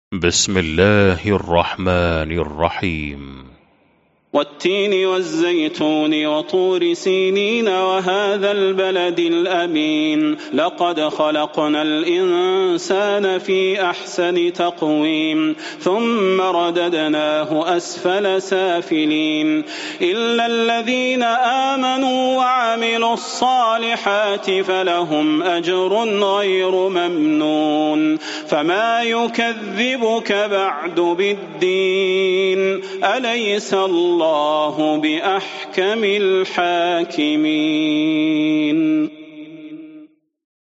بسم الله الرحمن الرحيم. والتين والزيتون وطور سينين وهذا البلد الأمين لقد خلقنا الإنسان في أحسن تقويم ثم رددناه أسفل سافلين إلا الذين آمنوا وعملوا الصالحات فلهم أجر غير ممنون فما يكذبك بعد بالدين أليس الله بأحكم الحاكمين.